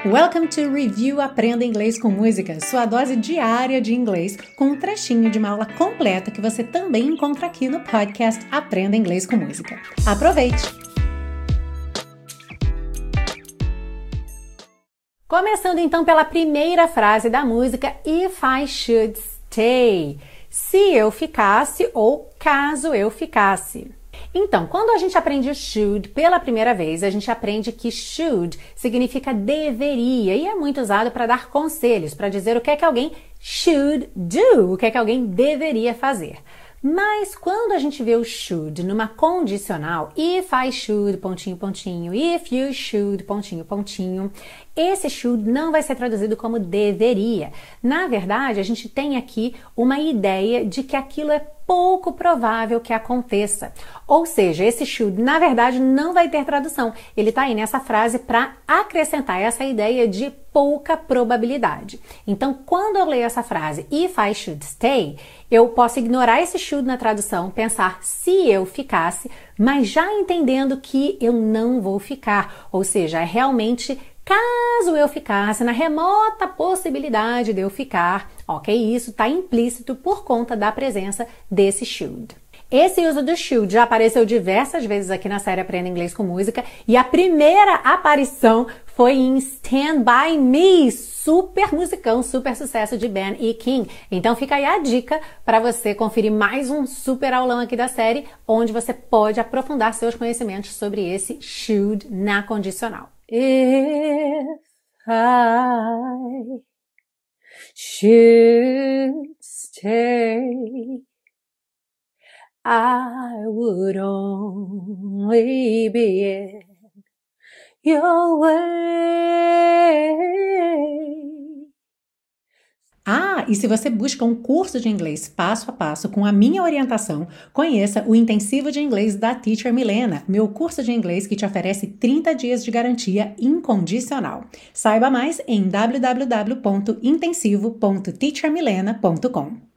Welcome to Review Aprenda Inglês com Música, sua dose diária de inglês com um trechinho de uma aula completa que você também encontra aqui no podcast Aprenda Inglês com Música. Aproveite! Começando então pela primeira frase da música If I Should Stay, se eu ficasse ou caso eu ficasse. Então, quando a gente aprende o should pela primeira vez, a gente aprende que should significa deveria e é muito usado para dar conselhos, para dizer o que é que alguém should do, o que é que alguém deveria fazer. Mas quando a gente vê o should numa condicional, if I should, pontinho, pontinho, if you should, pontinho, pontinho, esse should não vai ser traduzido como deveria. Na verdade, a gente tem aqui uma ideia de que aquilo é pouco provável que aconteça. Ou seja, esse should, na verdade, não vai ter tradução. Ele está aí nessa frase para acrescentar essa ideia de pouca probabilidade. Então, quando eu leio essa frase, if I should stay, eu posso ignorar esse should na tradução, pensar se eu ficasse, mas já entendendo que eu não vou ficar. Ou seja, é realmente caso eu ficasse, na remota possibilidade de eu ficar, ok? Isso está implícito por conta da presença desse should. Esse uso do should já apareceu diversas vezes aqui na série Aprenda Inglês com Música e a primeira aparição foi em Stand By Me, super musicão, super sucesso de Ben E. King. Então fica aí a dica para você conferir mais um super aulão aqui da série, onde você pode aprofundar seus conhecimentos sobre esse should na condicional. If I should stay, I would only be in your way. E se você busca um curso de inglês passo a passo com a minha orientação, conheça o Intensivo de Inglês da Teacher Milena, meu curso de inglês que te oferece 30 dias de garantia incondicional. Saiba mais em www.intensivo.teachermilena.com.